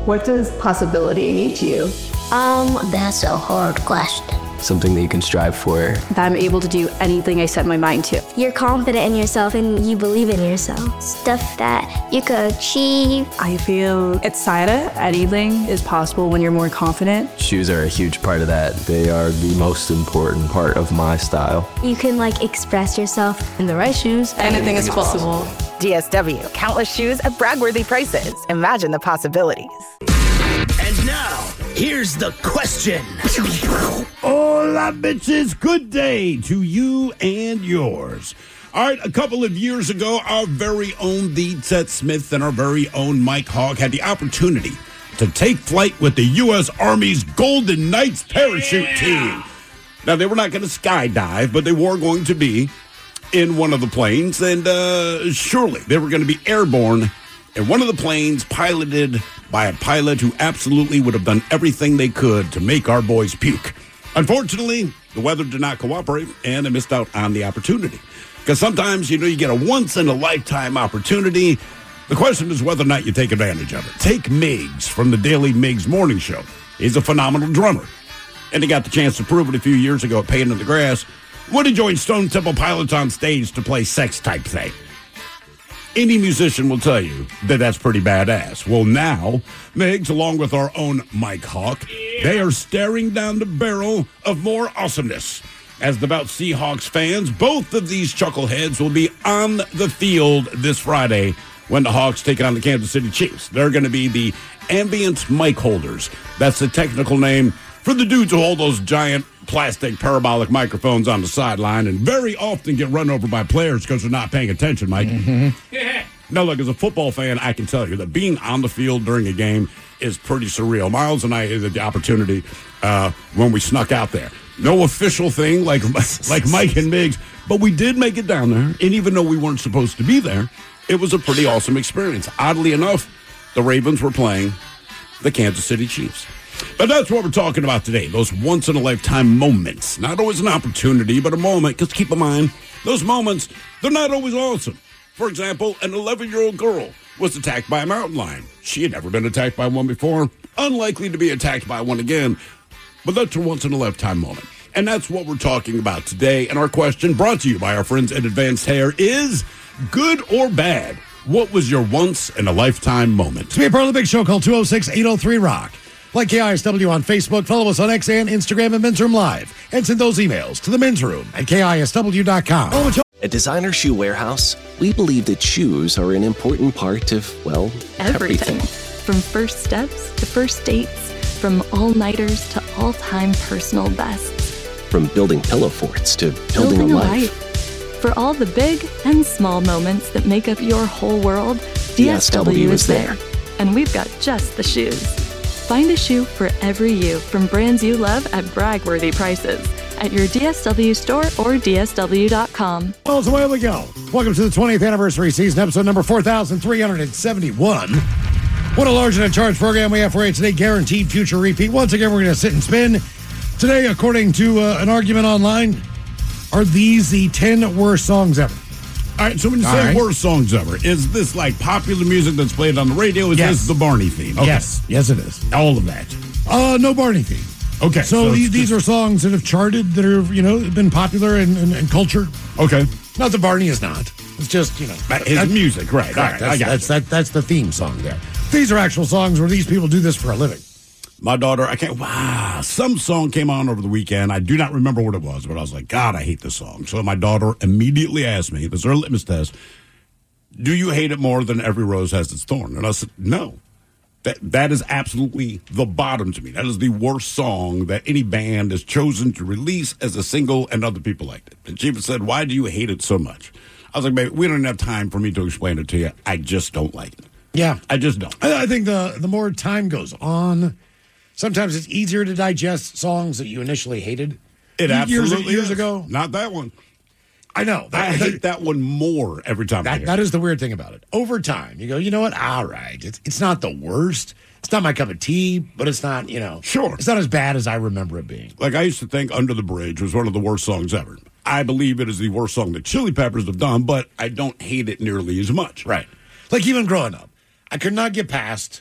What does possibility mean to you? That's a hard question. Something that you can strive for. That I'm able to do anything I set my mind to. You're confident in yourself and you believe in yourself. Stuff that you could achieve. I feel excited. Anything is possible when you're more confident. Shoes are a huge part of that. They are the most important part of my style. You can express yourself. In the right shoes, anything is possible. DSW, countless shoes at brag-worthy prices. Imagine the possibilities. And now, here's the question. Hola, bitches. Good day to you and yours. All right, a couple of years ago, our very own The Ted Smith and our very own Mike Hawk had the opportunity to take flight with the U.S. Army's Golden Knights parachute team. Now, they were not going to skydive, but they were going to be in one of the planes, and surely they were going to be airborne in one of the planes piloted by a pilot who absolutely would have done everything they could to make our boys puke. Unfortunately, the weather did not cooperate, and they missed out on the opportunity. Because sometimes, you get a once-in-a-lifetime opportunity. The question is whether or not you take advantage of it. Take Miggs from the Daily Miggs Morning Show. He's a phenomenal drummer. And he got the chance to prove it a few years ago at Pain in the Grass when he joined Stone Temple Pilots on stage to play Sex Type Thing. Any musician will tell you that that's pretty badass. Well, now, Miggs, along with our own Mike Hawk, they are staring down the barrel of more awesomeness. As devout Seahawks fans, both of these chuckleheads will be on the field this Friday when the Hawks take on the Kansas City Chiefs. They're going to be the ambient mic holders. That's the technical name for the dudes who hold those giant plastic parabolic microphones on the sideline and very often get run over by players because they're not paying attention, Mike. Yeah. Now, look, as a football fan, I can tell you that being on the field during a game is pretty surreal. Miles and I had the opportunity when we snuck out there. No official thing like Mike and Miggs, but we did make it down there. And even though we weren't supposed to be there, it was a pretty awesome experience. Oddly enough, the Ravens were playing the Kansas City Chiefs. But that's what we're talking about today, those once-in-a-lifetime moments. Not always an opportunity, but a moment, because keep in mind, those moments, they're not always awesome. For example, an 11-year-old girl was attacked by a mountain lion. She had never been attacked by one before, unlikely to be attacked by one again, but that's her once-in-a-lifetime moment. And that's what we're talking about today. And our question, brought to you by our friends at Advanced Hair, is good or bad? What was your once-in-a-lifetime moment? To be a part of the big show, call 206-803-ROCK. Like KISW on Facebook, follow us on X and Instagram and Men's Room Live, and send those emails to the Men's Room at KISW.com. At Designer Shoe Warehouse, we believe that shoes are an important part of, well, everything. From first steps to first dates, from all-nighters to all-time personal bests. From building pillow forts to building a life. For all the big and small moments that make up your whole world, DSW is there. And we've got just the shoes. Find a shoe for every you from brands you love at brag-worthy prices at your DSW store or DSW.com. Well, so away we go. Welcome to the 20th anniversary season, episode number 4,371. What a large and a charged program we have for you today. Guaranteed future repeat. Once again, we're going to sit and spin. Today, according to an argument online, are these the 10 worst songs ever? All right, so when you say worst songs ever, is this like popular music that's played on the radio? Is this the Barney theme? Okay. Yes, it is. All of that? No Barney theme. Okay. So these are songs that have charted, that are, been popular in culture. Okay. Not that Barney is not. It's just, his music, right. All right, that's the theme song there. These are actual songs where these people do this for a living. My daughter, some song came on over the weekend. I do not remember what it was, but I was like, God, I hate this song. So my daughter immediately asked me, this is her litmus test, do you hate it more than Every Rose Has Its Thorn? And I said, no. That is absolutely the bottom to me. That is the worst song that any band has chosen to release as a single, and other people liked it. And she said, why do you hate it so much? I was like, baby, we don't have time for me to explain it to you. I just don't like it. Yeah. I just don't. I think the more time goes on, sometimes it's easier to digest songs that you initially hated. It absolutely years ago. Not that one. I know. I hate that one more every time I hear it. That is the weird thing about it. Over time, you go, you know what? All right. It's not the worst. It's not my cup of tea, but it's not, Sure. It's not as bad as I remember it being. Like, I used to think Under the Bridge was one of the worst songs ever. I believe it is the worst song that Chili Peppers have done, but I don't hate it nearly as much. Right. Like, even growing up, I could not get past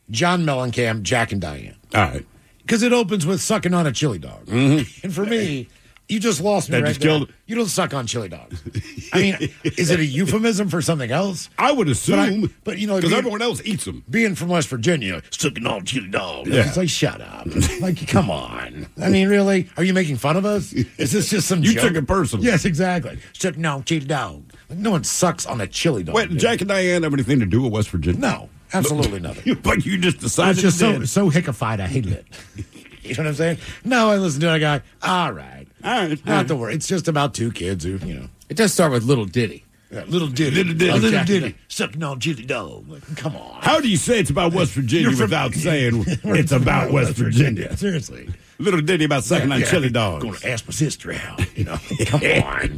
John Mellencamp, Jack and Diane. All right. Because it opens with sucking on a chili dog. Mm-hmm. And for me, you just lost me That right just there. killed it. You don't suck on chili dogs. I mean, is it a euphemism for something else? I would assume. But you know, because being- everyone else eats them. Being from West Virginia, sucking on chili dog. Yeah. It's like, shut up. Like, come on. I mean, really? Are you making fun of us? Is this just some You joke? took it personal. Yes, exactly. Sucking on chili dog. Like, no one sucks on a chili dog. Wait, dude. Jack and Diane have anything to do with West Virginia? No, absolutely nothing. But you just decided It's just it did. so hickified, I hated it. You know what I'm saying? No, I listened to it, I go, all right. All right. Not to worry. It's just about two kids who, you know. It does start with Little Diddy. Yeah, little Diddy. Little Diddy. Sucking on chili dog. Like, come on. How do you say it's about West Virginia You're from- without saying it's about West Virginia? Seriously. Little ditty about sucking on chili dogs. Going to ask my sister out. You know, come on.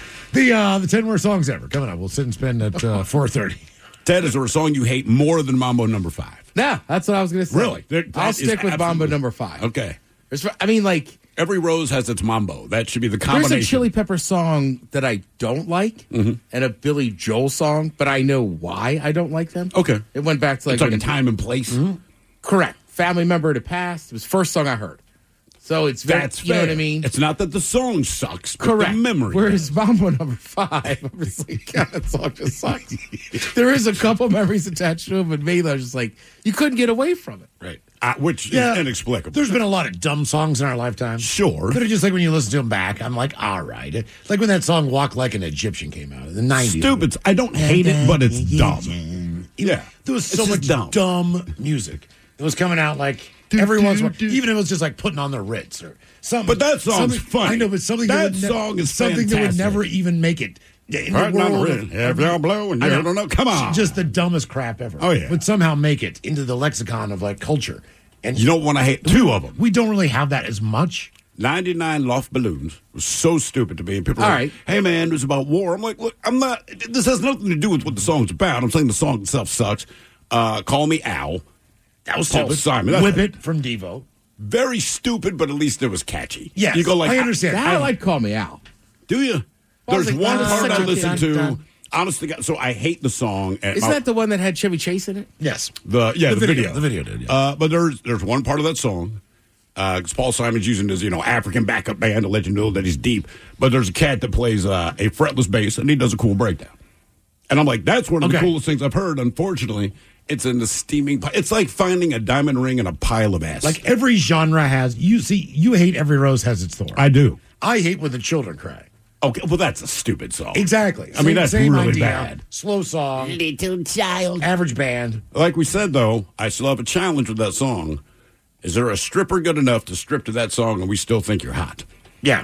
The 10 worst songs ever coming up. We'll sit and spin at 4:30. Ted, is there a song you hate more than Mambo Number 5? Nah, that's what I was going to say. Really? I'll stick with Mambo Number 5. Okay. I mean, like, every rose has its mambo. That should be the combination. there's a Chili Pepper song that I don't like, and a Billy Joel song, but I know why I don't like them. Okay. It went back to It's like a time and place. Correct. Family member to past. It was the first song I heard. So it's very, That's you know fair. what I mean? It's not that the song sucks, but Correct. the memory. Whereas Mambo Number 5, I was like, God, that song just sucks. There is a couple memories attached to it, but me, I was just like, you couldn't get away from it. Right. Which Yeah. is inexplicable. There's been a lot of dumb songs in our lifetime. Sure. But it's just like when you listen to them back, I'm like, all right. Like when that song Walk Like an Egyptian came out in the 90s. Stupid. I don't hate it, but it's dumb. Yeah. There was so It's much just dumb music. It was coming out like every once in a while. Even if it was just like putting on the Ritz or something. But that song's something- funny. I know, but something That would song is something that would fantastic. never even make it in the Right on the world. Ritz. Have y'all blow and I you don't know. Come on. Just the dumbest crap ever. Oh, yeah. Would somehow make it into the lexicon of like culture. And You don't want to hate two of them. we don't really have that as much. 99 Loft Balloons was so stupid to me. And people are All like, right. hey, man, it was about war. I'm like, look, I'm not. This has nothing to do with what the song's about. I'm saying the song itself sucks. Call Me Al. That was Paul stupid. Simon. Whip It from Devo. Very stupid, but at least it was catchy. Yes, You go like, I understand. I like Call Me Out. Do you? I was There's like, one that's part such I a listen dun, to. dun. Honest to God, so I hate the song. And Isn't that the one that had Chevy Chase in it? Yes. the video? The video did, yeah. But there's one part of that song. Because Paul Simon's using his, African backup band to let you know that he's deep. But there's a cat that plays a fretless bass, and he does a cool breakdown. And I'm like, that's one of the Okay. coolest things I've heard. Unfortunately, it's in the steaming. It's like finding a diamond ring in a pile of acid. Like every genre has, you hate Every Rose Has Its Thorn. I do. I hate When the Children Cry. Okay, well, that's a stupid song. Exactly. I mean, that's Same really idea. bad. Slow song. Little child. Average band. Like we said, though, I still have a challenge with that song. Is there a stripper good enough to strip to that song and we still think you're hot? Yeah.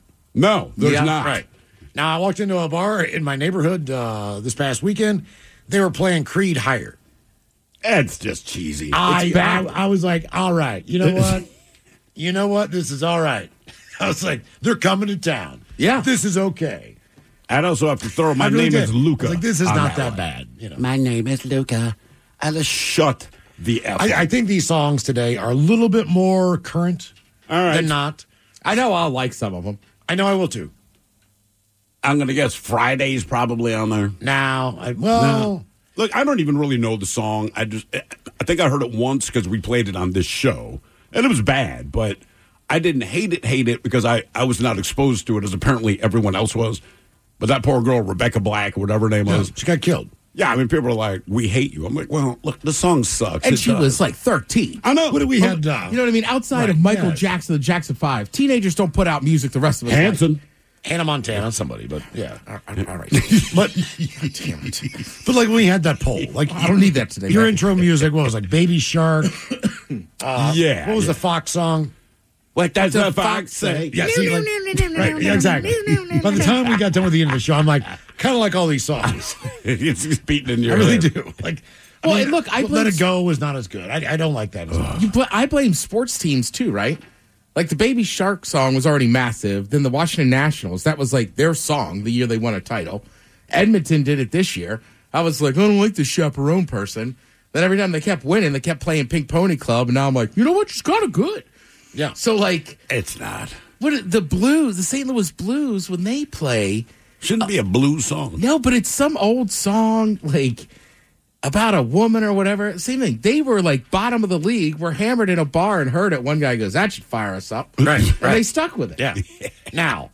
No, there's Yeah, not. Right. Now, I walked into a bar in my neighborhood this past weekend. They were playing Creed Higher. It's just cheesy. I was like, all right. You know what? You know what? This is all right. I was like, they're coming to town. Yeah. This is okay. I'd also have to throw my I really name did. is Luca. I was like, this is on not that one. bad. You know. My name is Luca. Shut the F. I think these songs today are a little bit more current than not. I know I'll like some of them. I know I will too. I'm going to guess Friday's probably on there. Now, Look, I don't even really know the song. I think I heard it once because we played it on this show, and it was bad, but I didn't hate it because I was not exposed to it as apparently everyone else was. But that poor girl, Rebecca Black, or whatever her name was. she got killed. Yeah, I mean, people are like, we hate you. I'm like, well, look, the song sucks. And It she does. was like 13. I know. What do we had? You know what I mean? Outside of Michael Jackson, the Jackson 5, teenagers don't put out music the rest of us. Hanson. Hannah Montana, somebody, but yeah. All right. But, damn it. But like we had that poll. Like I don't need that today. Your man. intro music, what was like Baby Shark? Yeah. What was the Fox song? What does the the fox fox say? Yeah, see, like, right, yeah, exactly. By the time we got done with the end of the show, I'm like, kind of like all these songs. It's beating in your I really head. do. Like, Well, and look, I Let blame- It Go was not as good. I don't like that as much. I blame sports teams too, right? Like the Baby Shark song was already massive. Then the Washington Nationals, that was like their song the year they won a title. Edmonton did it this year. I was like, I don't like the chaperone person. Then every time they kept winning, they kept playing Pink Pony Club, and now I'm like, you know what? It's kind of good. Yeah. So like, It's not. the Blues, the St. Louis Blues, when they play, Shouldn't be a blues song. no, but it's some old song. Like, about a woman or whatever. Same thing. They were like bottom of the league. We're hammered in a bar and heard it. One guy goes, that should fire us up. Right. And they stuck with it. Yeah. Now,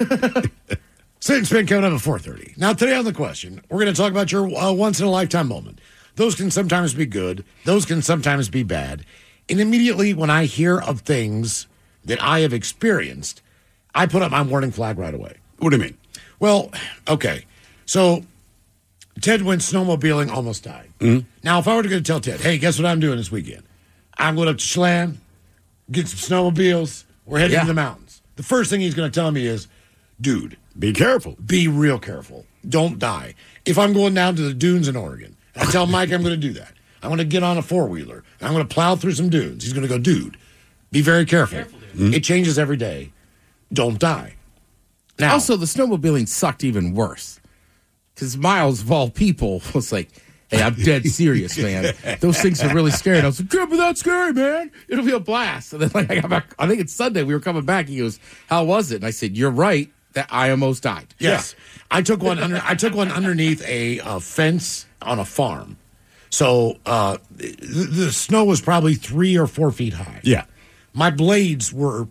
Sit and Spin coming up at 4:30. Now, today on the question, we're going to talk about your once-in-a-lifetime moment. Those can sometimes be good. Those can sometimes be bad. And immediately when I hear of things that I have experienced, I put up my warning flag right away. What do you mean? Well, okay. So Ted went snowmobiling, almost died. Mm-hmm. Now, if I were to go tell Ted, hey, guess what I'm doing this weekend? I'm going up to Schlam, get some snowmobiles. We're heading to the mountains. The first thing he's going to tell me is, dude, be careful. Be real careful. Don't die. If I'm going down to the dunes in Oregon, I tell Mike I'm going to do that. I'm going to get on a four-wheeler, and I'm going to plow through some dunes. He's going to go, dude, be very careful. It changes every day. Don't die. Now, also, the snowmobiling sucked even worse. Because Miles, of all people, was like, hey, I'm dead serious, man. Those things are really scary. And I was like, can't be that scary, man. It'll be a blast. And then like I got back, I think it's Sunday, we were coming back. He goes, how was it? And I said, you're right, that I almost died. Yes. Yeah. I took one underneath a fence on a farm. So the snow was probably 3 or 4 feet high. Yeah. My blades were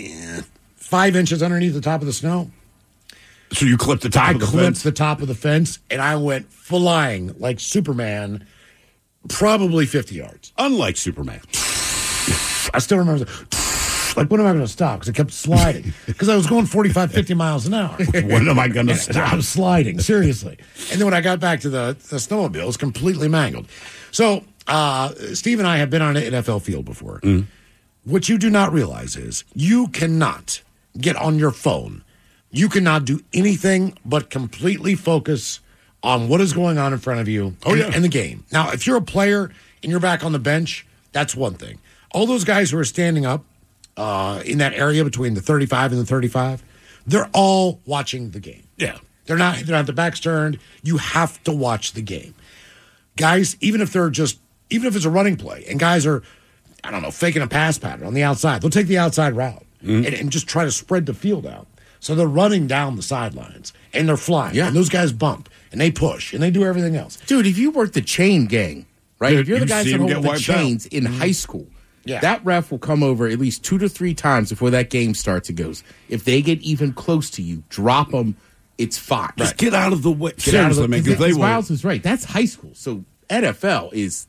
5 inches underneath the top of the snow. So you clipped the top of the fence? I clipped the top of the fence, and I went flying like Superman, probably 50 yards. Unlike Superman. I still remember like, when am I going to stop? Because I kept sliding. Because I was going 45, 50 miles an hour. When am I going to stop? I was sliding, seriously. And then when I got back to the snowmobile, it was completely mangled. So, Steve and I have been on an NFL field before. Mm. What you do not realize is you cannot get on your phone. You cannot do anything but completely focus on what is going on in front of you in the game. Now, if you're a player and you're back on the bench, that's one thing. All those guys who are standing up in that area between the 35 and the 35, they're all watching the game. Yeah. They're not their backs turned. You have to watch the game. Guys, even if it's a running play and guys are, I don't know, faking a pass pattern on the outside, they'll take the outside route and just try to spread the field out. So they're running down the sidelines and they're flying. Yeah. And those guys bump and they push and they do everything else. Dude, if you work the chain gang, right? Dude, if you're the guys that hold the chains in high school, that ref will come over at least 2 to 3 times before that game starts and goes, if they get even close to you, drop them, it's fine. Just get out of the way. Seriously, because Miles is right. That's high school. So NFL is,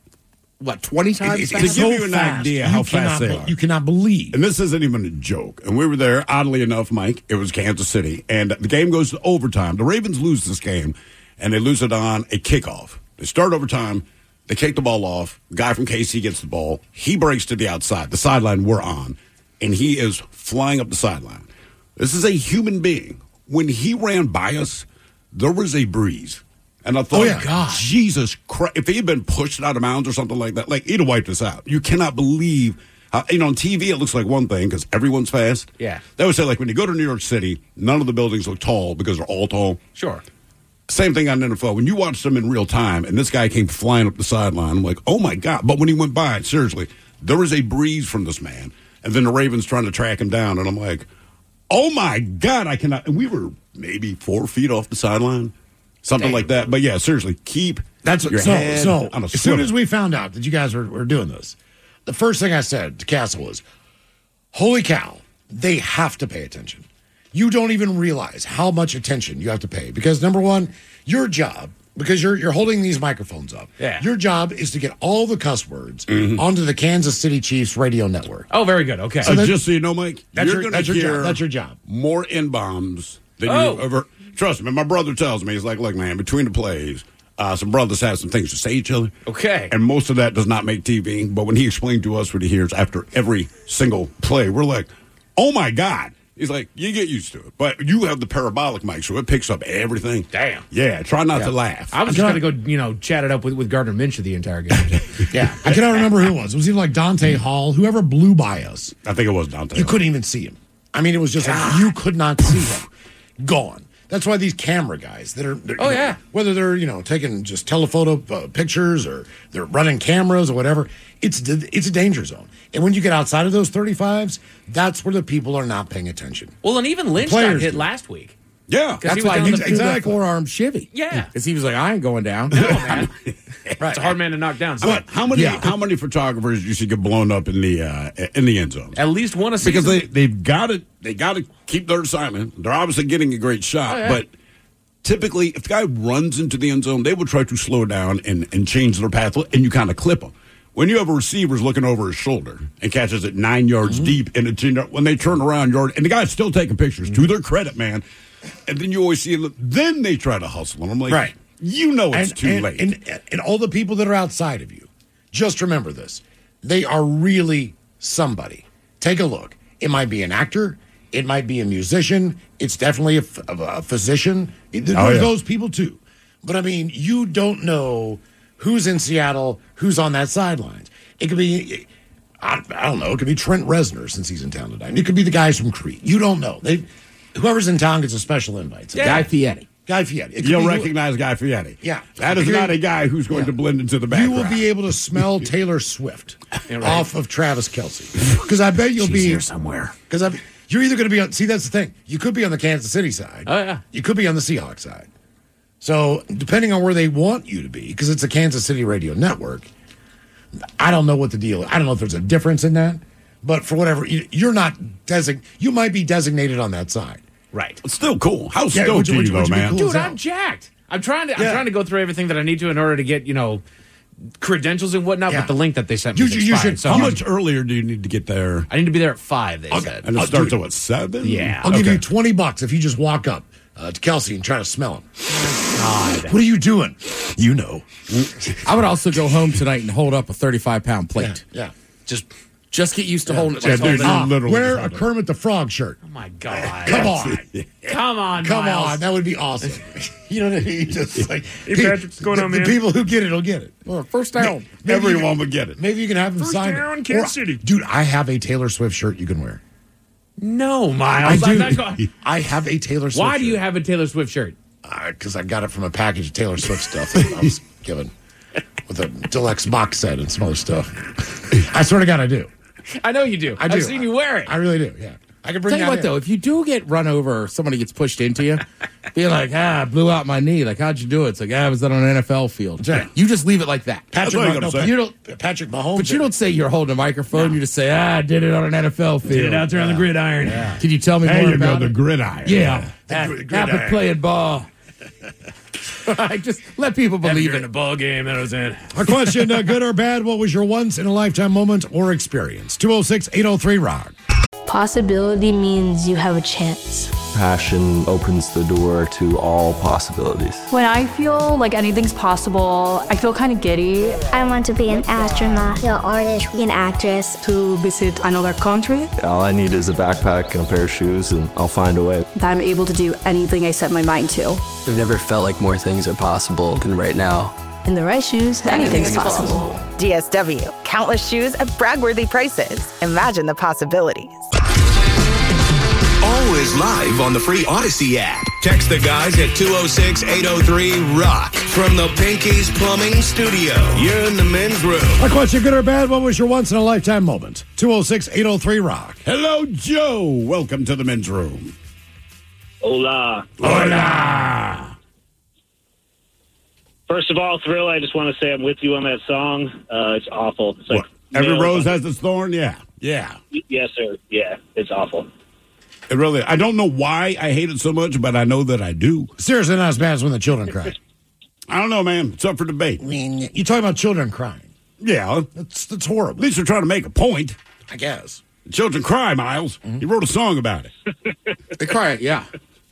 20 times faster? To give you an idea how fast they are. You cannot believe. And this isn't even a joke. And we were there, oddly enough, Mike. It was Kansas City. And the game goes to overtime. The Ravens lose this game, and they lose it on a kickoff. They start overtime. They kick the ball off. The guy from KC gets the ball. He breaks to the outside. The sideline we're on. And he is flying up the sideline. This is a human being. When he ran by us, there was a breeze. And I thought, Jesus Christ, if he had been pushed out of bounds or something like that, he'd have wiped us out. You cannot believe how, on TV it looks like one thing because everyone's fast. Yeah. They would say, when you go to New York City, none of the buildings look tall because they're all tall. Sure. Same thing on NFL. When you watch them in real time and this guy came flying up the sideline, I'm like, oh my God. But when he went by, seriously, there was a breeze from this man. And then the Ravens trying to track him down. And I'm like, oh my God, I cannot. And we were maybe 4 feet off the sideline. Something like that. But yeah, seriously, keep your head on a as soon as we found out that you guys were doing this, the first thing I said to Castle was, holy cow, they have to pay attention. You don't even realize how much attention you have to pay. Because number one, your job, because you're holding these microphones up, your job is to get all the cuss words onto the Kansas City Chiefs radio network. Oh, very good. Okay. So just so you know, Mike, that's your job. More N-bombs than you ever... Trust me, my brother tells me, he's like, look, man, between the plays, some brothers have some things to say to each other. Okay. And most of that does not make TV. But when he explained to us what he hears after every single play, we're like, oh, my God. He's like, you get used to it. But you have the parabolic mic, so it picks up everything. Damn. Yeah, try not to laugh. I was just going to go, chat it up with Gardner Minshew the entire game. Yeah. I cannot remember who it was. It was either like Dante Hall, whoever blew by us. I think it was Dante You couldn't even see him. I mean, it was just like, you could not see him. Gone. That's why these camera guys that are, whether they're, taking just telephoto pictures or they're running cameras or whatever, it's a danger zone. And when you get outside of those 35s, that's where the people are not paying attention. Well, and even Lynch got hit last week. Yeah. That's why he threw the forearm shivvy. Yeah. Because he was like, I ain't going down. No, man. Right. It's a hard man to knock down. So. How many photographers do you see get blown up in the end zone? At least one a season. Because they've got to keep their assignment. They're obviously getting a great shot, but typically if the guy runs into the end zone, they will try to slow down and change their path, and you kind of clip them. When you have a receiver looking over his shoulder and catches it 9 yards deep in a 10-yard, when they turn around, and the guy's still taking pictures, to their credit, man. And then you always see them. Then they try to hustle. And I'm like, right. You know it's too late. And all the people that are outside of you, just remember this. They are really somebody. Take a look. It might be an actor. It might be a musician. It's definitely a physician. There's those people, too. But, I mean, you don't know who's in Seattle, who's on that sidelines. It could be, I don't know, it could be Trent Reznor since he's in town tonight. It could be the guys from Creed. You don't know. Whoever's in town gets a special invite. So Guy Fieri. Guy Fieri. You'll recognize Guy Fieri. Yeah. That is not a guy who's going to blend into the background. You will be able to smell Taylor Swift off of Travis Kelce. Because I bet you'll be here somewhere. Because you're either going to be on, see, that's the thing. You could be on the Kansas City side. Oh, yeah. You could be on the Seahawks side. So, depending on where they want you to be, because it's a Kansas City radio network, I don't know what the deal is. I don't know if there's a difference in that, but for whatever, you're not you might be designated on that side. Right. It's still cool. How stoked are you, though, man? Dude, I'm jacked. I'm trying to go through everything that I need to in order to get, credentials and whatnot, but the link that they sent me You should. How much earlier do you need to get there? I need to be there at 5, they said. And it starts at, 7? Yeah. I'll give you $20 if you just walk up to Kelsey and try to smell him. God. What are you doing? You know. I would also go home tonight and hold up a 35-pound plate. Yeah. Just get used to holding it. Wear a Kermit the Frog shirt. Oh, my God. Come on. Come on, Come Miles. on. That would be awesome. You know what I mean? Just like, hey, Patrick, what's going on, man? The people who get it will get it. Well, first down. Everyone would get it. Maybe you can have them sign down, it. Kansas City. Dude, I have a Taylor Swift shirt you can wear. No, Miles. I have a Taylor Swift Why shirt. do you have a Taylor Swift shirt? Because I got it from a package of Taylor Swift stuff that I was given with a deluxe box set and some other stuff. I swear to God, I do. I know you do. I've seen you wear it. I really do, yeah. I can bring Tell you what, though, if you do get run over or somebody gets pushed into you, be like, I blew out my knee. Like, how'd you do it? It's like, I was on an NFL field. Right. You just leave it like that. Patrick Patrick Mahomes. But you don't say you're holding a microphone. No. You just say, I did it on an NFL field. Did it out there on the gridiron. Yeah. Can you tell me more about the gridiron. Yeah. Happened playing ball. Just let people believe in a ball game that I was in. Our question, good or bad, what was your once-in-a-lifetime moment or experience? 206-803-ROCK. Possibility means you have a chance. Passion opens the door to all possibilities. When I feel like anything's possible, I feel kind of giddy. I want to be an astronaut, an artist, an actress. To visit another country. All I need is a backpack and a pair of shoes, and I'll find a way. That I'm able to do anything I set my mind to. I've never felt like more things are possible than right now. In the right shoes, anything's possible. DSW, countless shoes at brag-worthy prices. Imagine the possibilities. Always live on the free Odyssey app. Text the guys at 206-803-ROCK from the Pinky's Plumbing Studio. You're in the men's room. Our question, good or bad, what was your once-in-a-lifetime moment? 206-803-ROCK. Hello, Joe. Welcome to the men's room. Hola. Hola. First of all, Thrill, I just want to say I'm with you on that song. It's awful. It's like Every rose has its thorn? Yeah. Yeah. Yes, sir. Yeah, it's awful. It really, I don't know why I hate it so much, but I know that I do. Seriously, not as bad as when the children cry. I don't know, man. It's up for debate. I mean, you're talking about children crying. Yeah. That's horrible. At least they're trying to make a point. I guess. Children cry, Miles. You wrote a song about it. They cry, yeah.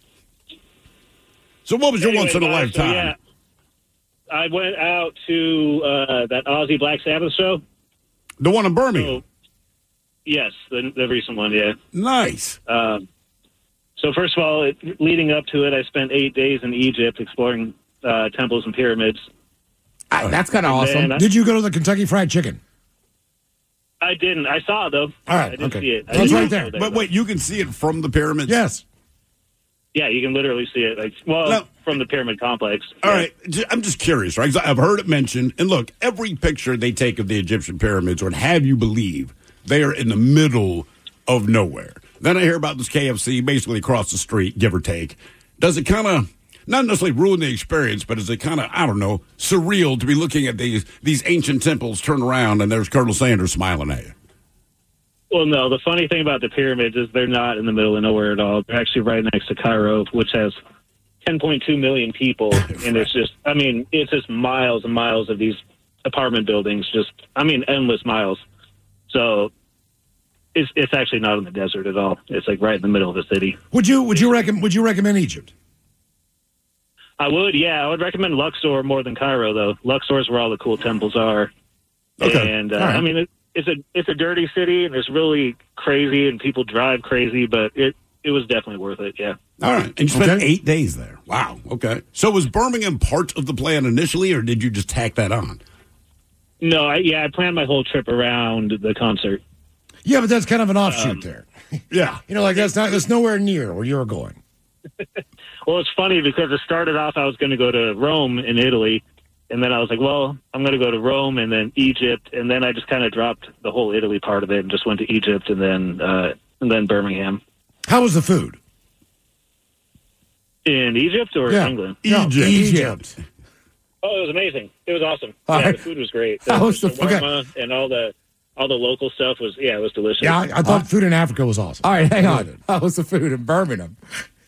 So what was your Anyway, once-in-a-lifetime? So, yeah, I went out to that Ozzy Black Sabbath show. The one in Birmingham? Yes, the recent one, yeah. Nice. So first of all, leading up to it, I spent 8 days in Egypt exploring temples and pyramids. That's kind of awesome. Did you go to the Kentucky Fried Chicken? I didn't. I saw it, though. All right, I didn't see it. That's right there. But wait, you can see it from the pyramids? Yes. Yeah, you can literally see it. From the pyramid complex. All right. I'm just curious, right? 'Cause I've heard it mentioned. And look, every picture they take of the Egyptian pyramids would have you believe they are in the middle of nowhere. Then I hear about this KFC basically across the street, give or take. does it kind of not necessarily ruin the experience, but is it kind of, I don't know, surreal to be looking at these ancient temples, turn around, and there's Colonel Sanders smiling at you? Well, no, the funny thing about the pyramids is they're not in the middle of nowhere at all. They're actually right next to Cairo, which has 10.2 million people, and it's just miles and miles of these apartment buildings, endless miles. So it's actually not in the desert at all. It's like right in the middle of the city. Would you recommend Egypt? I would, yeah. I would recommend Luxor more than Cairo, though. Luxor is where all the cool temples are. Okay. And, right. It's a dirty city, and it's really crazy, and people drive crazy, but it was definitely worth it, yeah. All right. And you spent 8 days there. Wow. Okay. So was Birmingham part of the plan initially, or did you just tack that on? No, I planned my whole trip around the concert. Yeah, but that's kind of an offshoot there. Yeah. That's nowhere near where you were going. Well, it's funny because it started off I was going to go to Rome in Italy, and then I was like, well, I'm going to go to Rome and then Egypt, and then I just kind of dropped the whole Italy part of it and just went to Egypt and then Birmingham. How was the food? In Egypt or England? Egypt. Oh, it was amazing. It was awesome. Right. The food was great. The shawarma and all the local stuff was delicious. Yeah, I thought food in Africa was awesome. All right, hang on. How was the food in Birmingham?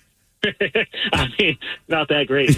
I mean, not that great.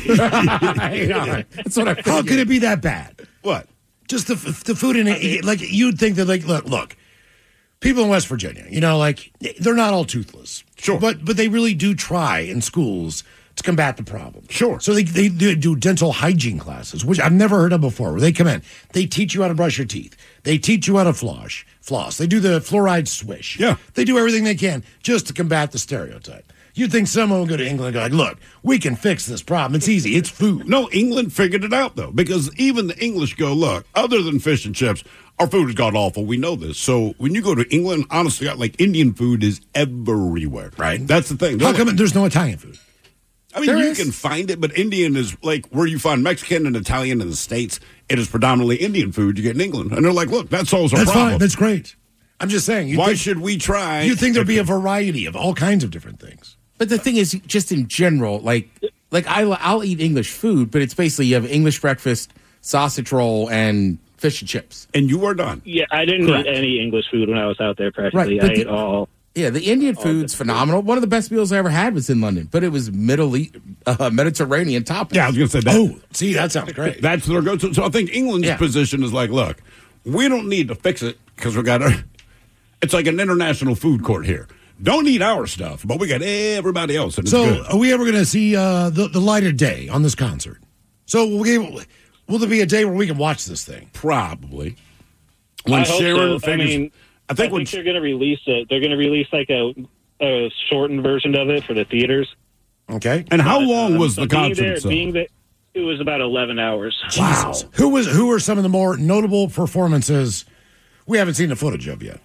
That's what I figured. How could it be that bad? What? Just the food in it. Like, you'd think that, like, look, people in West Virginia, they're not all toothless. Sure. But they really do try in schools to combat the problem. Sure. So they do dental hygiene classes, which I've never heard of before, where they come in. They teach you how to brush your teeth. They teach you how to floss. They do the fluoride swish. Yeah. They do everything they can just to combat the stereotype. You'd think someone would go to England and go like, look, we can fix this problem. It's easy. It's food. No, England figured it out, though, because even the English go, look, other than fish and chips, our food has gone awful. We know this. So when you go to England, honestly, like Indian food is everywhere. Right. That's the thing. How come there's no Italian food? I mean, you can find it, but Indian is like where you find Mexican and Italian in the States. It is predominantly Indian food you get in England. And they're like, look, that solves our problem. That's fine. That's great. I'm just saying. Why should we try? You think there'd be a variety of all kinds of different things. But the thing is, just in general, like I'll eat English food, but it's basically you have English breakfast, sausage roll, and fish and chips. And you are done. Yeah, I didn't eat any English food when I was out there practically. Right, I ate all. Yeah, the Indian food's phenomenal. One of the best meals I ever had was in London, but it was Mediterranean toppings. Yeah, I was going to say that. Oh, see, that sounds great. That's their go-to. So I think England's position is like, look, we don't need to fix it because we got it's like an international food court here. Don't eat our stuff, but we got everybody else. And so, it's good. Are we ever going to see the light of day on this concert? So, will there be a day where we can watch this thing? Probably. When Sharon figures, I think they're going to release it. They're going to release like a shortened version of it for the theaters. Okay. And how long was the concert? It was about 11 hours. Wow. Who are some of the more notable performances we haven't seen the footage of yet?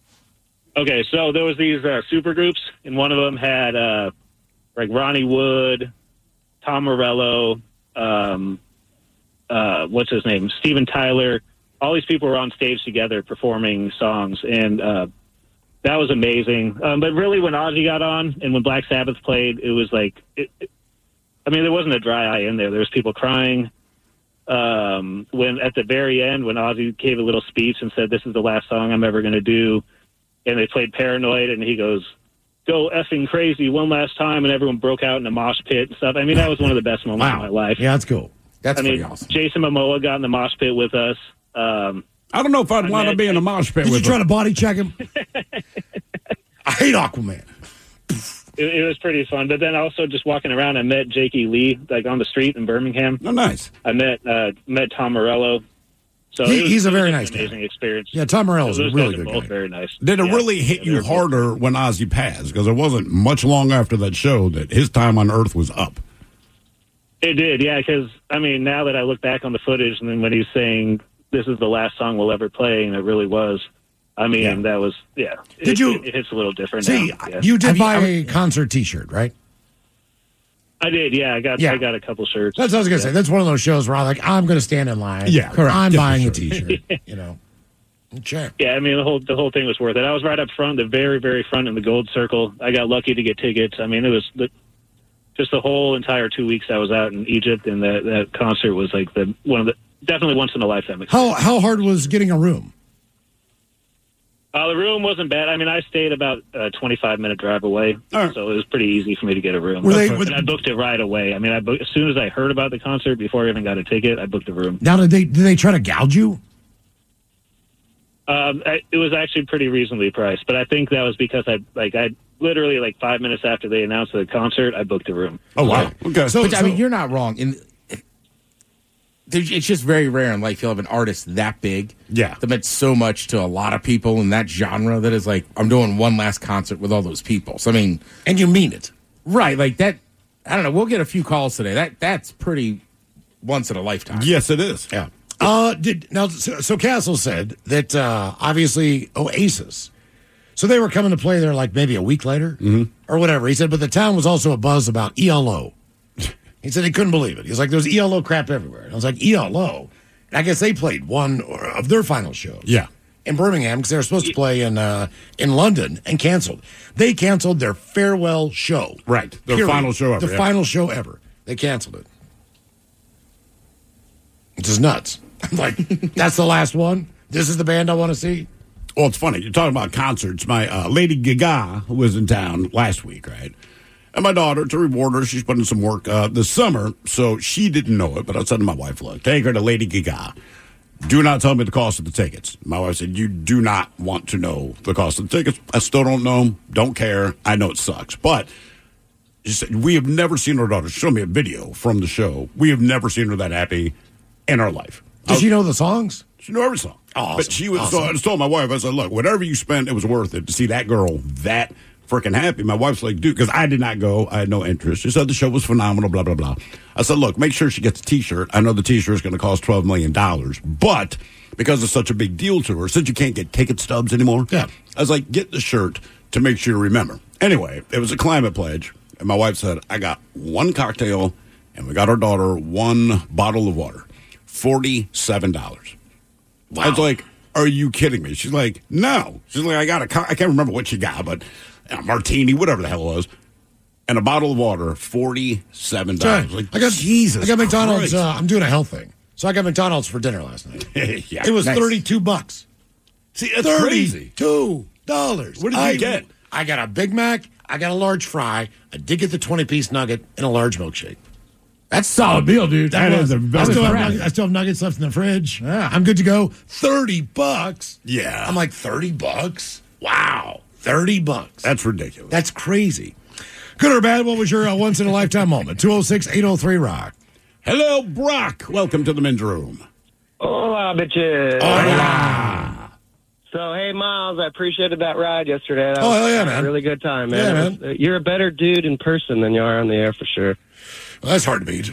Okay, so there was these super groups, and one of them had like Ronnie Wood, Tom Morello, what's his name, Steven Tyler. All these people were on stage together performing songs, and that was amazing. But really, when Ozzy got on and when Black Sabbath played, it was like, there wasn't a dry eye in there. There was people crying. When at the very end, when Ozzy gave a little speech and said, "This is the last song I'm ever going to do," and they played Paranoid, and he goes, "Go effing crazy one last time," and everyone broke out in a mosh pit and stuff. That was one of the best moments of my life. Yeah, that's cool. That's pretty awesome. Jason Momoa got in the mosh pit with us. I don't know if I'd want to be in a mosh pit with him. Did you try to body check him? I hate Aquaman. It was pretty fun. But then also just walking around, I met Jakey Lee, like on the street in Birmingham. Oh, nice. I met Tom Morello. So he's a very nice guy. Amazing experience. Yeah, Tom Morello's a really good guy. Very nice. Did it really hit you harder when Ozzy passed? Because it wasn't much long after that show that his time on Earth was up. It did, yeah. Because now that I look back on the footage, and then when he's saying this is the last song we'll ever play, and it really was. That was It hits a little different. See, now. Yeah. You did buy a concert T-shirt, right? I did, yeah. I got a couple shirts. That's what I was going to say. That's one of those shows where I'm going to stand in line. Yeah, correct. I'm buying a T-shirt. Check. Yeah, the whole thing was worth it. I was right up front, the very, very front in the gold circle. I got lucky to get tickets. It was just the whole entire 2 weeks I was out in Egypt, and that concert was like definitely once in a lifetime experience. How hard was getting a room? The room wasn't bad. I mean, I stayed about a 25-minute drive away, so it was pretty easy for me to get a room. And I booked it right away. I mean, as soon as I heard about the concert, before I even got a ticket, I booked a room. Now, did they try to gouge you? It was actually pretty reasonably priced, but I think that was because I literally 5 minutes after they announced the concert, I booked a room. Oh wow! Okay, I mean, you're not wrong. It's just very rare in life you'll have an artist that big, that meant so much to a lot of people in that genre that is like, I'm doing one last concert with all those people. So I mean, and you mean it, right? Like that. I don't know. We'll get a few calls today. That's pretty once in a lifetime. Yes, it is. Yeah. So Castle said that obviously Oasis, so they were coming to play there like maybe a week later or whatever. He said, but the town was also abuzz about ELO. He said he couldn't believe it. He was like, there's ELO crap everywhere. And I was like, ELO? And I guess they played one of their final shows. Yeah. In Birmingham because they were supposed to play in London and canceled. They canceled their farewell show. Right. Their final show ever. Their final show ever. They canceled it. It's just nuts. I'm like, that's the last one? This is the band I want to see? Well, it's funny. You're talking about concerts. My Lady Gaga was in town last week, right? And my daughter, to reward her, she's putting some work this summer, so she didn't know it, but I said to my wife, look, take her to Lady Gaga. Do not tell me the cost of the tickets. My wife said, you do not want to know the cost of the tickets. I still don't know, don't care. I know it sucks. But she said, we have never seen our daughter. Show me a video from the show. We have never seen her that happy in our life. Does she know the songs? She knew every song. Awesome. But she was, so I just told my wife, I said, look, whatever you spent, it was worth it to see that girl that freaking happy. My wife's like, dude, because I did not go. I had no interest. She said the show was phenomenal, blah, blah, blah. I said, look, make sure she gets a T-shirt. I know the T-shirt is going to cost $12 million, but because it's such a big deal to her, since you can't get ticket stubs anymore, I was like, get the shirt to make sure you remember. Anyway, it was a climate pledge, and my wife said, I got one cocktail, and we got our daughter one bottle of water. $47. Wow. I was like, are you kidding me? She's like, no. She's like, I can't remember what she got, but a martini, whatever the hell it was, and a bottle of water, $47. Right. Like, I got McDonald's. Christ. I'm doing a health thing, so I got McDonald's for dinner last night. Yeah, it was nice. $32. See, that's crazy. $32. What did you get? I got a Big Mac. I got a large fry. I did get the 20-piece nugget and a large milkshake. That's a solid meal, dude. That is the best. I still have nuggets left in the fridge. Yeah, I'm good to go. $30. Yeah. I'm like, $30? Wow. $30. That's ridiculous. That's crazy. Good or bad, what was your once-in-a-lifetime moment? 206-803-ROCK. Hello, Brock. Welcome to the men's room. Hola, bitches. Hola. So, hey, Miles, I appreciated that ride yesterday. That hell was yeah, man. a really good time, man. Yeah, man. You're a better dude in person than you are on the air, for sure. Well, that's hard to beat.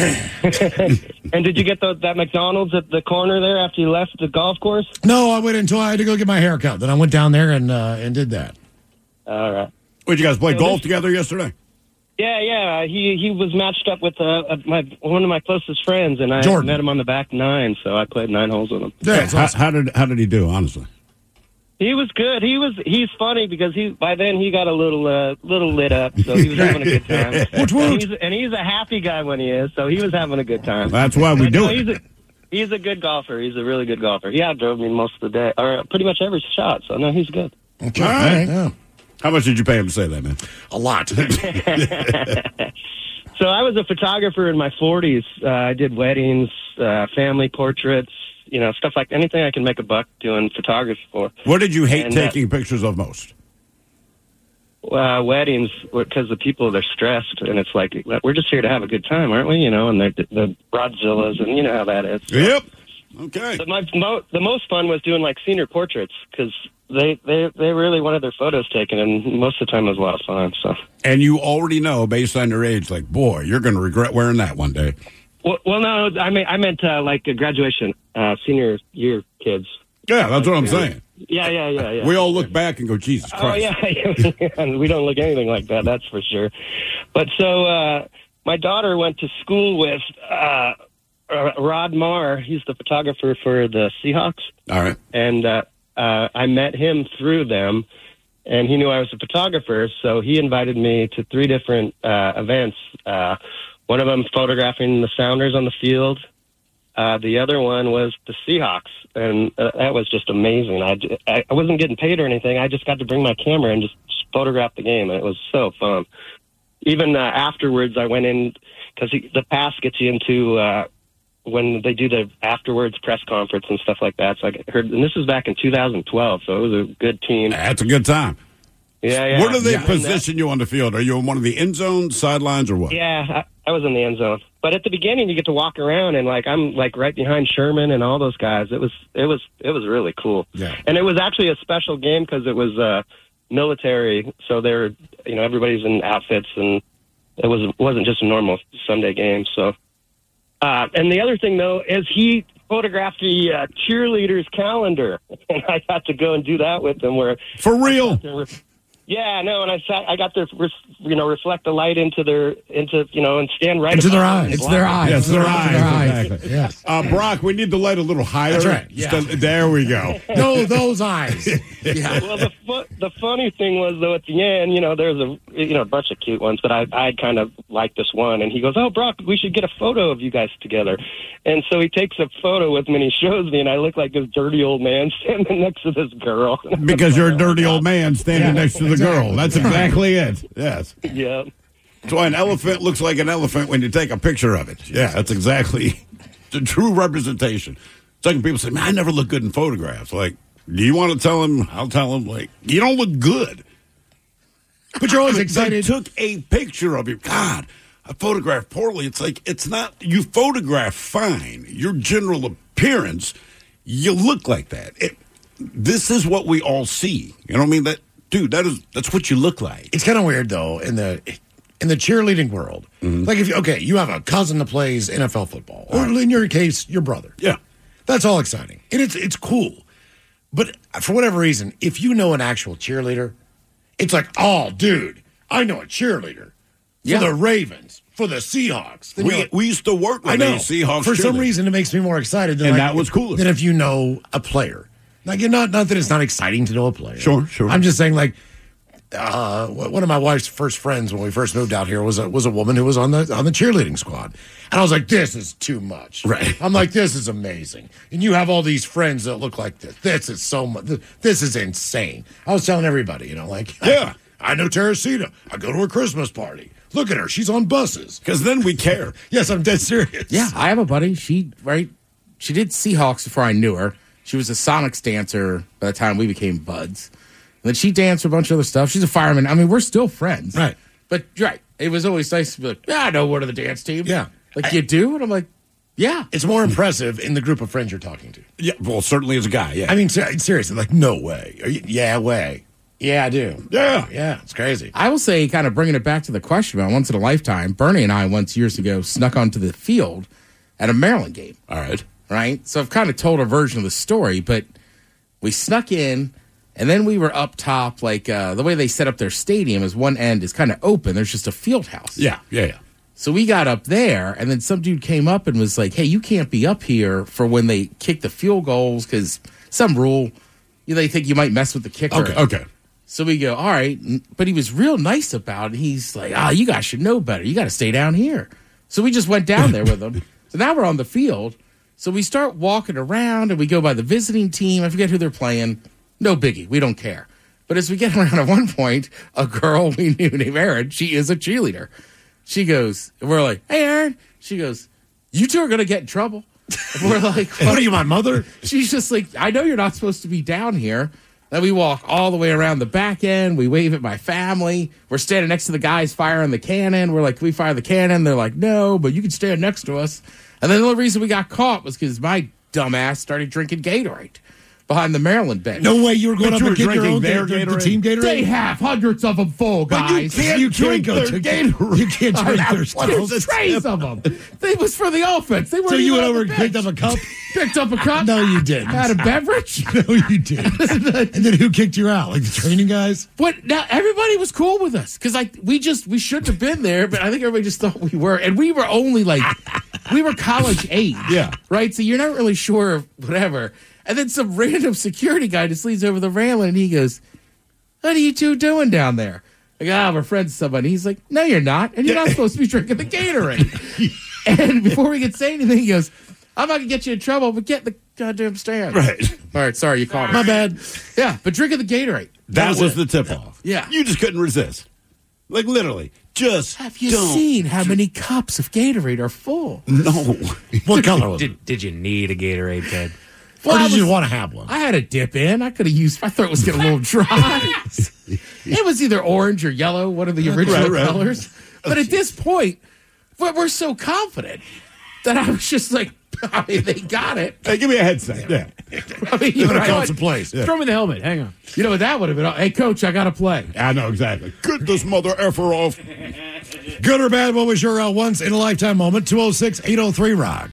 And did you get that McDonald's at the corner there after you left the golf course? No, I waited until I had to go get my hair cut. Then I went down there and did that. All right. Did you guys play golf together yesterday? Yeah. He was matched up with one of my closest friends, and I Jordan. met him on the back nine, so I played 9 holes with him. Yeah, how did he do, honestly? He was good. He's funny because by then he got a little lit up, so he was having a good time. And he's a happy guy when he is, so he was having a good time. That's why we do it. He's a good golfer. He's a really good golfer. He outdrove me most of the day, or pretty much every shot. So no, he's good. Okay. All right. Yeah. How much did you pay him to say that, man? A lot. So I was a photographer in my 40s. I did weddings, family portraits. Stuff like anything I can make a buck doing photography for. What did you hate taking pictures of most? Weddings, because the people, they're stressed, and it's like, we're just here to have a good time, aren't we? And the Broadzillas, and you know how that is. So. Yep. Okay. But the most fun was doing, senior portraits, because they really wanted their photos taken, and most of the time it was a lot of fun. So. And you already know, based on your age, boy, you're going to regret wearing that one day. Well, no, I meant a graduation, senior year kids. Yeah, that's what I'm saying. Yeah. We all look back and go, Jesus Christ. Oh, yeah. We don't look anything like that, that's for sure. But so my daughter went to school with Rod Marr. He's the photographer for the Seahawks. All right. And I met him through them. and he knew I was a photographer, so he invited me to 3 different events. One of them photographing the Sounders on the field. The other one was the Seahawks, and that was just amazing. I wasn't getting paid or anything. I just got to bring my camera and just photograph the game, and it was so fun. Even afterwards, I went in, because the pass gets you into when they do the afterwards press conference and stuff like that. So I heard, and this was back in 2012, so it was a good team. That's a good time. Yeah. Where do they position you on the field? Are you in one of the end zones, sidelines, or what? Yeah, I was in the end zone. But at the beginning, you get to walk around, and I'm right behind Sherman and all those guys. It was really cool. Yeah. And it was actually a special game because it was military, so they're everybody's in outfits, and it wasn't just a normal Sunday game. So, and the other thing though is he photographed the cheerleaders calendar, and I got to go and do that with them. Where for real. Yeah, no, and I got to reflect the light into and stand right into their eyes. It's their eyes. Yes, their eyes. Exactly. Yes. Brock, we need the light a little higher. That's right. Yeah. There we go. No, those eyes. Yeah. Well, the funny thing was though at the end, there's a bunch of cute ones, but I kind of like this one, and he goes, "Oh, Brock, we should get a photo of you guys together." And so he takes a photo with me, and he shows me, and I look like this dirty old man standing next to this girl. Because you're a dirty old man standing next to the girl. That's exactly it. Yes. Yeah. That's why an elephant looks like an elephant when you take a picture of it. Yeah, that's exactly the true representation. It's like people say, "Man, I never look good in photographs." Like, do you want to tell him? I'll tell him, like, you don't look good. But you're always excited. I took a picture of you. God, I photographed poorly. It's like, it's not, you photograph fine. Your general appearance, you look like that. This is what we all see. You know what I mean? Dude, that's what you look like. It's kind of weird though in the cheerleading world. Mm-hmm. Like if you have a cousin that plays NFL football, or in your case, your brother. Yeah, that's all exciting and it's cool. But for whatever reason, if you know an actual cheerleader, it's like, oh, dude, I know a cheerleader for the Ravens, for the Seahawks. We used to work with the Seahawks. For some reason, it makes me more excited than that was cooler than if you know a player. Like, not that it's not exciting to know a player. Sure. I'm just saying, like, one of my wife's first friends when we first moved out here was a woman who was on the cheerleading squad, and I was like, this is too much. Right. I'm like, this is amazing, and you have all these friends that look like this. This is so much. This is insane. I was telling everybody, yeah, I know Teresita. I go to her Christmas party. Look at her. She's on buses. Because then we care. Yes, I'm dead serious. Yeah, I have a buddy. She did Seahawks before I knew her. She was a Sonics dancer by the time we became buds. And then she danced for a bunch of other stuff. She's a fireman. I mean, we're still friends. Right. But, right, it was always nice to be like, yeah, I know one of the dance team. Yeah. Like, you do? And I'm like, yeah. It's more impressive in the group of friends you're talking to. Yeah, well, certainly as a guy, yeah. I mean, seriously, like, no way. Yeah, way. Yeah, I do. Yeah. Yeah, it's crazy. I will say, kind of bringing it back to the question about once in a lifetime, Bernie and I, once years ago, snuck onto the field at a Maryland game. All right. Right? So I've kind of told a version of the story, but we snuck in, and then we were up top, like the way they set up their stadium is one end is kind of open. There's just a field house. Yeah. So we got up there, and then some dude came up and was like, hey, you can't be up here for when they kick the field goals because some rule, they think you might mess with the kicker. Okay. So we go, all right. But he was real nice about it. He's like, you guys should know better. You got to stay down here. So we just went down there with him. So now we're on the field. So we start walking around, and we go by the visiting team. I forget who they're playing. No biggie. We don't care. But as we get around at one point, a girl we knew named Erin, she is a cheerleader. She goes, we're like, hey, Erin. She goes, you two are going to get in trouble. We're like, what are you, my mother? She's just like, I know you're not supposed to be down here. Then we walk all the way around the back end. We wave at my family. We're standing next to the guys firing the cannon. We're like, can we fire the cannon? They're like, no, but you can stand next to us. And then the only reason we got caught was because my dumbass started drinking Gatorade behind the Maryland bench. No way you were going up and getting your own Gatorade, the team Gatorade? They have hundreds of them full, guys. But you can't drink their Gatorade. You can't drink their stuff. There's trays of them. It was for the offense. They weren't so you went over and picked up a cup? Picked up a cup? No, you didn't. Had a beverage? No, you didn't. And then who kicked you out? Like the training guys? But now everybody was cool with us because we shouldn't have been there, but I think everybody just thought we were. And we were only we were college age. Yeah. Right? So you're not really sure of whatever. And then some random security guy just leans over the railing and he goes, what are you two doing down there? I go, we're friends with somebody. He's like, no, you're not. And you're not supposed to be drinking the Gatorade. And before we could say anything, he goes, I'm not going to get you in trouble, but get in the goddamn stand. Right. All right, sorry, you called it. My bad. Yeah, but drinking the Gatorade. That was the tip-off. Yeah. You just couldn't resist. Like, literally. Just Have you seen how many cups of Gatorade are full? No. What color was it? Did you need a Gatorade, Ted? Or did you want to have one? I had a dip in. I could have used, my throat was getting a little dry. It was either orange or yellow, one of the original colors. But at this point, we're so confident that I was just like, I mean, they got it. Hey, give me a headset. Yeah. I mean, you're right. Contemplate. Yeah. Throw me the helmet. Hang on. You know what that would have been? Hey, coach, I got to play. I know, exactly. Get this mother effer off. Good or bad, what was your once in a lifetime moment? 206-803-ROCK.